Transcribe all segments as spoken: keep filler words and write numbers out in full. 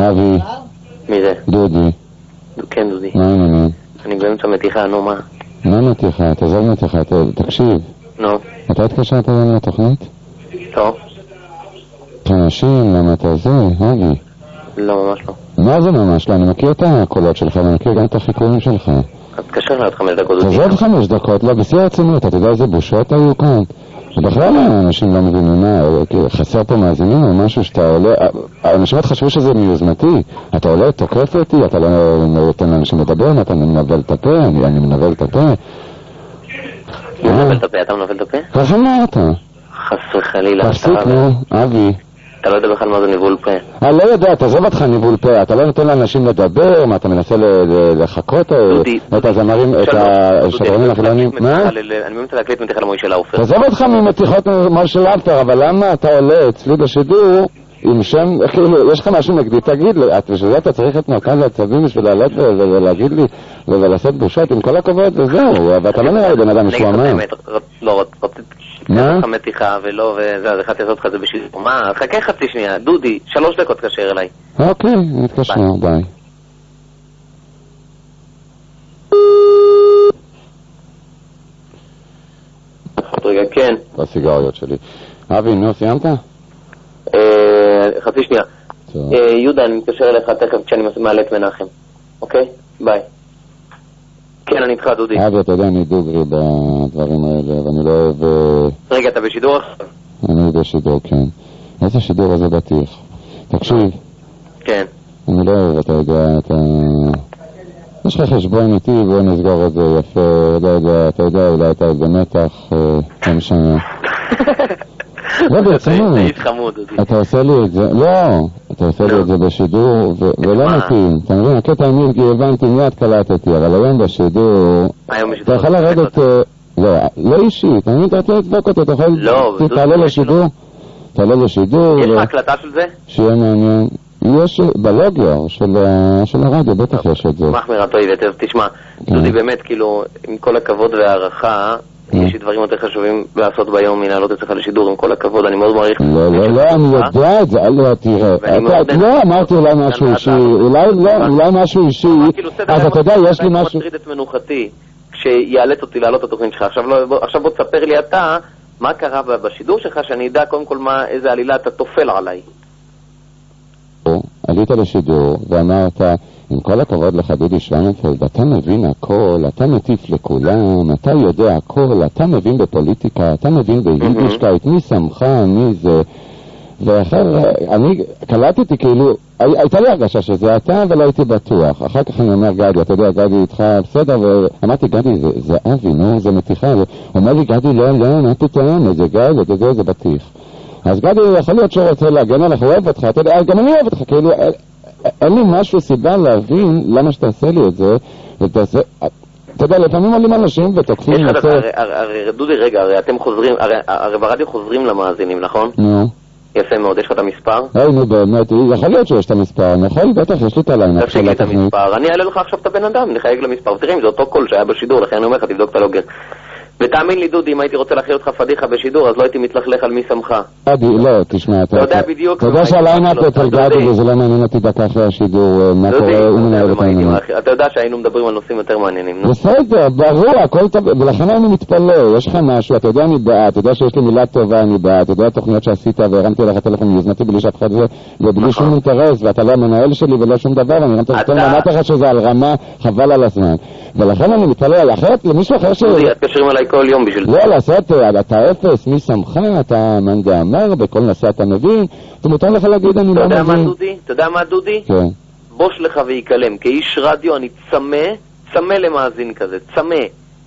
אבי. מי זה? דודי. כן, דודי. מה העניינים? אני באמצע מתיחה, נו מה? מה מתיחה? תעזוב מתיחה, תקשיב. נו. אתה התקשרת היום לתוכנית? טוב. אנשים, למה אתה זה, אבי? לא, ממש לא. מה זה ממש לא? אני מכיר את הקולות שלך, ואני מכיר גם את החיקויים שלך. אז תקשר לי עוד חמש דקות. תעזוב חמש דקות, לא, בשיא הרצינות, אתה יודע איזה בושות היו כאן? ובכלל אנשים לא מבינים מה, חסר פה מאזינים או משהו שאתה עולה, האנשים חשבו שזה מיוזמתי, אתה עולה, תוקף אותי, אתה לא נותן לאנשים לדבר, אתה מנבל את הפה, אני מנבל את הפה. מי מנבל את הפה? אתה מנבל את הפה? ככה אמרת. חס וחלילה. תפסיק, נו, אבי. אתה לא יודע בכלל מה זה ניבול פה. אני לא יודע, תעזוב אותך ניבול פה, אתה לא נותן לאנשים לדבר, מה אתה מנסה לחכות את הזמרים, את השדרנים החילונים, מה? אני מנסה להקליט מתיחה למוישה לאופר. תעזוב אותך ממתיחות מוישה לאופר, אבל למה אתה עולה אצלי בשידור עם שם, כאילו, יש לך משהו נגדי, תגיד לי, בשביל אתה צריך את מרכז העצבים בשביל לעלות ולהגיד לי, ולעשות בושות, עם כל הכבוד, וזהו, ואתה לא נראה לי בן אדם משועמם. לא, רציתי לעשות לך מתיחה ולא, וזה, אז החלטתי לעשות לך זה בשביל... מה? חכה חצי שנייה, דודי, שלוש דקות תקשר אליי. אוקיי, נתקשר, ביי. רגע, כן. בסיגריות שלי. אבי, נו, סיימת? חצי שנייה. יהודה, אני מתקשר אליך תכף כשאני מעלה את מנחם. אוקיי? ביי. כן, אני איתך, דודי. אבי, אתה יודע, אני דוגרי בדברים האלה, ואני לא אוהב... רגע, אתה בשידור עכשיו? אני בשידור, כן. איזה שידור הזה בטיח? תקשיב. כן. אני לא אוהב, אתה יודע, אתה... יש לך חשבון איתי, בוא נסגור את זה יפה, לא יודע, אתה יודע, אולי אתה איזה מתח, לא משנה. לא, ברצינות. אתה עושה לי את זה, לא, אתה עושה לי את זה בשידור, ולא מתאים. אתה מבין, הקטע המירגי הבנתי, מיד קלטתי, אבל היום בשידור, אתה יכול לרדת, לא, לא אישית, אני אתה רוצה לדבוק אותו, אתה יכול, תעלה לשידור, תעלה לשידור. יש לך הקלטה של זה? שיהיה מעניין. יש בלוגר של הרדיו, בטח יש את זה. מחמיר, טוב, תשמע, דודי באמת, כאילו, עם כל הכבוד והערכה, יש לי דברים יותר חשובים לעשות ביום מנהלות אצלך לשידור, עם כל הכבוד, אני מאוד מעריך. לא, לא, לא, אני יודע את זה, לא, תראה. לא, אמרתי אולי משהו אישי, אולי משהו אישי, אז אתה יודע, יש לי משהו... אני מטריד את מנוחתי, כשיאלץ אותי לעלות את התוכנית שלך. עכשיו בוא תספר לי אתה, מה קרה בשידור שלך, שאני אדע קודם כל איזה עלילה אתה תופל עליי. עלית לשידור ואמרת, עם כל הכבוד לך דודי שוינפלד, אתה מבין הכל, אתה מטיף לכולם, אתה יודע הכל, אתה מבין בפוליטיקה, אתה מבין ביידישקייט, מי שמך, מי זה, ואחר, אני קלטתי כאילו, הייתה לי הרגשה שזה אתה, אבל הייתי בטוח. אחר כך אני אומר, גדי, אתה יודע, גדי איתך, בסדר, ואמרתי, גדי, זה, זה אבי, נו, זה מתיחה. הוא אומר לי, גדי, לא, לא, מה פתאום, זה גדי, זה זה, זה בטיח. אז גדי, יכול להיות שהוא רוצה להגן עליך, הוא אוהב אותך, אתה יודע, גם אני אוהב אותך, כאילו, אין לי משהו סיבה להבין למה שאתה עושה לי את זה, ותעשה... אתה יודע, לפעמים עולים אנשים ותוקפים... הרי, דודי, רגע, הרי אתם חוזרים, הרי ברדיו חוזרים למאזינים, נכון? נו. יפה מאוד, יש לך את המספר? היי, נו באמת, יכול להיות שיש את המספר, נכון? בטח, יש לי את הליינאפ של התוכנית. תפסיק את המספר, אני אעלה לך עכשיו את הבן אדם, נחייג למספר, תראה אם זה אותו קול שהיה בשידור, לכן אני אומר לך, תבדוק את הלוגר. ותאמין לי דודי, אם הייתי רוצה להכיר אותך פדיחה בשידור, אז לא הייתי מתלכלך על מי שמך. גדי, לא, תשמע, אתה יודע בדיוק... אתה יודע שהליינאפ יותר גדי וזה לא מעניין אותי דקה אחרי השידור, מה קורה, הוא מנהל את העניינים. אתה יודע שהיינו מדברים על נושאים יותר מעניינים, נו. בסדר, ברור, הכל טוב, ולכן אני מתפלא, יש לך משהו, אתה יודע אני בא, אתה יודע שיש לי מילה טובה, אני בא, אתה יודע התוכניות שעשית והרמתי לך טלפון מיוזנתי בלי שאף אחד זה, ובלי שום אינטרס, ואתה לא המנהל שלי ולא שום דבר, אני הרמתי לך טלפון, ואמרתי לך שזה על רמה, חבל על הזמן. ולכן אני מתפלא, אחרת למישהו אחר ש... דודי, תקשרים עליי כל יום בשביל לא, לעשות, אתה אפס, מי שמך, אתה מנדה אמר, בכל נושא אתה מבין, אתה מותר לך להגיד, אני לא מבין. אתה יודע מה דודי? אתה יודע מה דודי? כן. בוש לך ויקלם, כאיש רדיו אני צמא, צמא למאזין כזה, צמא.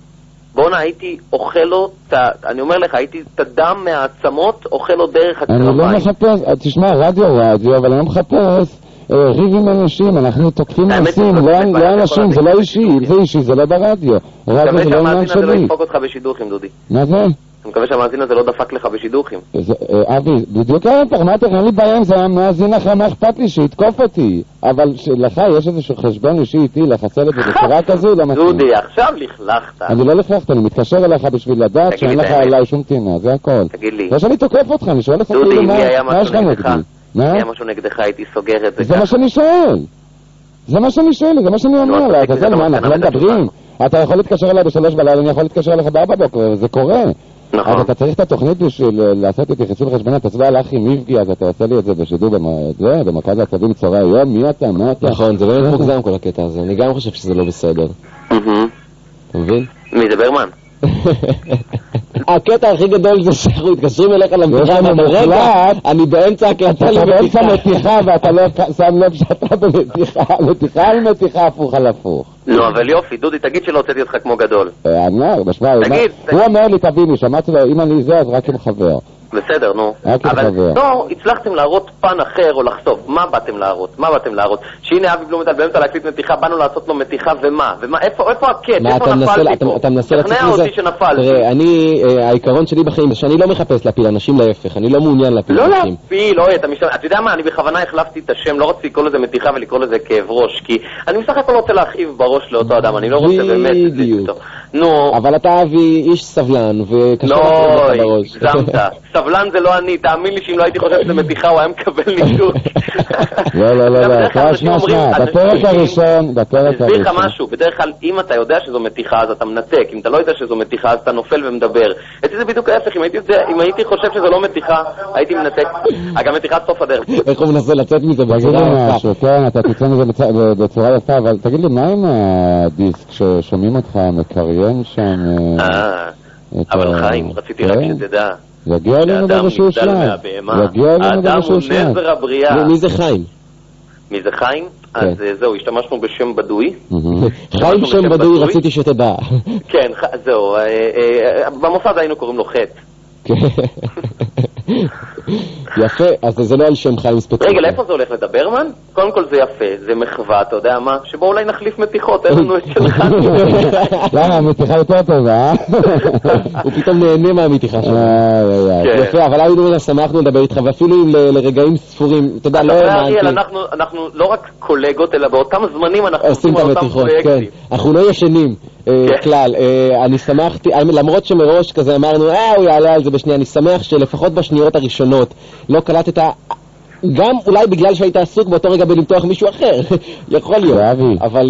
בואנה, הייתי אוכל לו, אני אומר לך, הייתי את הדם מהעצמות, אוכל לו דרך הקרביים. אני לא מחפש, תשמע, רדיו רדיו, אבל אני לא מחפש ריב עם אנשים, אנחנו תוקפים אנשים, לא אנשים, זה לא אישי, זה אישי, זה לא ברדיו. רדיו זה לא עניין שלי. אני מקווה שהמאזין הזה לא ידפוק אותך בשידוכים, דודי. מה זה? אני מקווה שהמאזין הזה לא דפק לך בשידוכים. אבי, בדיוק ההפך, מה אתה, אין לי בעיה אם זה המאזין אחר, מה אכפת לי שיתקוף אותי? אבל לך יש איזשהו חשבון אישי איתי לחסל את זה בצורה כזו, לא מתאים. דודי, עכשיו לכלכת. אני לא לכלכת, אני מתקשר אליך בשביל לדעת שאין לך עליי שום טינה, זה הכל. תגיד לי. לא שאני תוקף אותך, אני שואל לך כאילו מה יש לך נגדי. מה? היה משהו נגדך, הייתי סוגר את זה. זה מה שאני שואל. זה מה שאני שואל, זה מה שאני אומר לה. אתה מה, אנחנו לא מדברים. אתה יכול להתקשר אליי בשלוש בלילה, אני יכול להתקשר אליך בארבע בוקר, זה קורה. נכון. אז אתה צריך את התוכנית בשביל לעשות איתי חיסול חשבונות, אתה יודע, הלך עם מבגי, אז אתה עושה לי את זה בשידור במרכז העצבים צהרי היום, מי אתה, מה אתה? נכון, זה באמת מוגזם כל הקטע הזה, אני גם חושב שזה לא בסדר. אתה מבין? מי זה ברמן? הקטע הכי גדול זה שאנחנו מתקשרים אליך למתיחה, אבל רגע, אני באמצע הקלטה למתיחה. אתה באמצע מתיחה ואתה לא שם לב שאתה במתיחה, מתיחה על מתיחה הפוך על הפוך. לא, אבל יופי, דודי, תגיד שלא הוצאתי אותך כמו גדול. אני אומר, בשמע, הוא אומר לי, תביני, שמעתי לו, אם אני זה, אז רק עם חבר. בסדר, נו. אבל לא הצלחתם להראות פן אחר או לחשוף. מה באתם להראות? מה באתם להראות? שהנה אבי בלומנטל באמצע להקליט מתיחה, באנו לעשות לו מתיחה ומה? ומה? איפה הקט? איפה נפלתי פה? אתה מנסה לצאת תכנע מזה? אותי שנפלתי. תראה, אני, העיקרון שלי בחיים זה שאני לא מחפש להפיל אנשים, להפך, אני לא מעוניין להפיל אנשים. לא להפיל, לא, אתה יודע מה, אני בכוונה החלפתי את השם, לא רציתי לקרוא לזה מתיחה ולקרוא לזה כאב ראש, כי אני בסך הכל רוצה להכאיב בראש לאותו אדם, אני לא רוצה באמת. בדיוק. נו. אבל אתה אבי איש סבלן, וקשה לא, לך בראש. הגזמת. סבלן זה לא אני, תאמין לי שאם לא הייתי חושב שזה מתיחה, הוא היה מקבל ניתוק. לא, לא, לא, לא, תשמע, שמע, בפרק הראשון, בפרק הראשון. תסביר לך משהו, בדרך כלל, אם אתה יודע שזו מתיחה, אז אתה מנתק, אם אתה לא יודע שזו מתיחה, אז אתה נופל ומדבר. אצלי זה בדיוק ההפך, אם הייתי חושב שזו לא מתיחה, הייתי מנתק. אגב, מתיחה סוף הדרך. איך הוא מנסה לצאת מזה בצורה יפה? כן, אתה תצא מזה בצורה יפה, אבל תגיד לי, מה עם הדיסק ששומעים אותך מקריין שם? אה, אבל חיים, רציתי רק שתדע. יגיע אלינו באיזשהו שלב. יגיע אלינו באיזשהו שלב. האדם הוא נזר הבריאה. מי זה חיים? מי זה חיים? אז זהו, השתמשנו בשם בדוי. חיים שם בדוי, רציתי שתדע. כן, זהו. במוסד היינו קוראים לו חטא. יפה, אז זה לא על שם חיים ספציפי. רגע, לאיפה זה הולך לדברמן? קודם כל זה יפה, זה מחווה, אתה יודע מה? שבו אולי נחליף מתיחות, אין לנו את שלך. למה, המתיחה יותר טובה, אה? הוא פתאום נהנה מהמתיחה שלו. יפה, אבל אבי דומנה, שמחנו לדבר איתך, ואפילו לרגעים ספורים, אתה יודע, לא האמנתי. אנחנו לא רק קולגות, אלא באותם זמנים אנחנו עושים את המתיחות, כן. אנחנו לא ישנים כלל. אני שמחתי, למרות שמראש כזה אמרנו, אה, הוא יעלה על זה בשנייה, אני שמח שלפחות בשניות הראשונות לא קלטת, גם אולי בגלל שהיית עסוק באותו רגע בלמתוח מישהו אחר, יכול להיות, אבל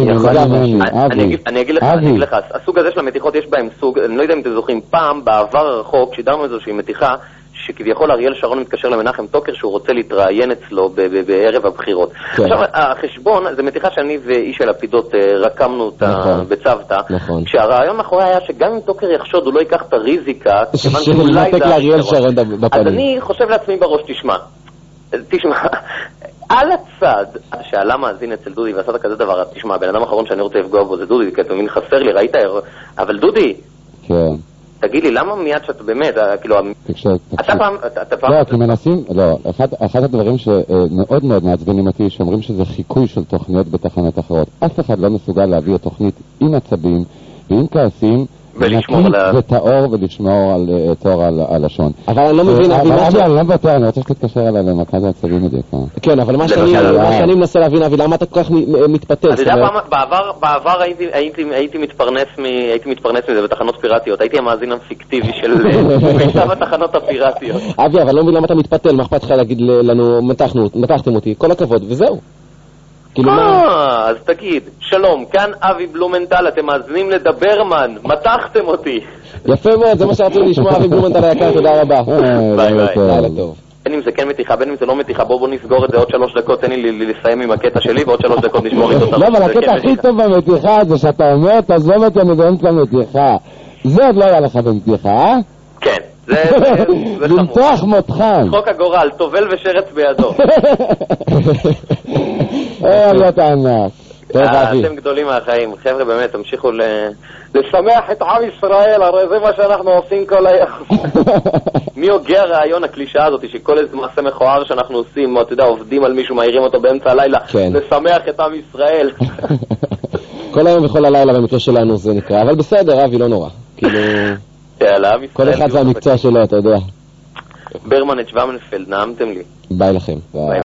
אני אגיד לך, הסוג הזה של המתיחות יש בהם סוג, אני לא יודע אם אתם זוכרים, פעם בעבר הרחוק שידרנו איזושהי מתיחה שכביכול אריאל שרון מתקשר למנחם טוקר שהוא רוצה להתראיין אצלו בערב הבחירות. עכשיו, החשבון, זה מתיחה שאני ואיש הלפידות רקמנו אותה בצוותא, כשהרעיון מאחורי היה שגם אם טוקר יחשוד הוא לא ייקח את הריזיקה, שנתק לאריאל שרון בפנים. אז אני חושב לעצמי בראש, תשמע, תשמע, על הצד שעלה מאזין אצל דודי ועשת כזה דבר, תשמע, בן אדם האחרון שאני רוצה לפגוע בו זה דודי, כי אתה מבין חסר לי, ראית, אבל דודי, כן. תגיד לי, למה מיד שאתה באמת, כאילו, אתה פעם, אתה פעם... לא, כי מנסים, לא, אחד הדברים שמאוד מאוד מעצבנים אותי, שאומרים שזה חיקוי של תוכניות בתחנות אחרות. אף אחד לא מסוגל להביא את תוכנית עם עצבים ועם כעסים, ולשמור על... וטהור ולשמור על תואר על הלשון. אבל אני לא מבין... אבל אבי, אני לא בטוח, אני רוצה שתתקשר אליי למרכז העצבים מדי פעם. כן, אבל מה שאני מנסה להבין, אבי, למה אתה כל כך מתפתל? אתה יודע, בעבר הייתי מתפרנס מזה בתחנות פיראטיות. הייתי המאזין הפיקטיבי של מיטב התחנות הפיראטיות. אבי, אבל לא מבין למה אתה מתפתל, מה אכפת לך להגיד לנו, מתחתם אותי, כל הכבוד, וזהו. אה, אז תגיד, שלום, כאן אבי בלומנטל, אתם מאזינים לדברמן, מתחתם אותי. יפה מאוד, זה מה שרצינו לשמוע, אבי בלומנטל היקר, תודה רבה. ביי ביי. לילה טוב. בין אם זה כן מתיחה, בין אם זה לא מתיחה, בואו נסגור את זה עוד שלוש דקות, תן לי לסיים עם הקטע שלי, ועוד שלוש דקות נשמור איתו. לא, אבל הקטע הכי טוב במתיחה זה שאתה אומר, תעזוב אותי, אני באמצע מתיחה. זה עוד לא היה לך במתיחה, אה? כן. למתוח מותחן. חוק הגורל, טובל ושרץ בידו. אה, לא תענק. אתם גדולים מהחיים. חבר'ה, באמת, תמשיכו לשמח את עם ישראל, הרי זה מה שאנחנו עושים כל היום. מי הוגה הרעיון, הקלישה הזאת, שכל איזה מעשה מכוער שאנחנו עושים, אתה יודע, עובדים על מישהו, מהירים אותו באמצע הלילה, לשמח את עם ישראל. כל היום וכל הלילה במקרה שלנו זה נקרא, אבל בסדר, אבי, לא נורא. כאילו... כל אחד זה המקצוע שלו, אתה יודע. ברמן את שוואמנפלד, נעמתם לי. ביי לכם.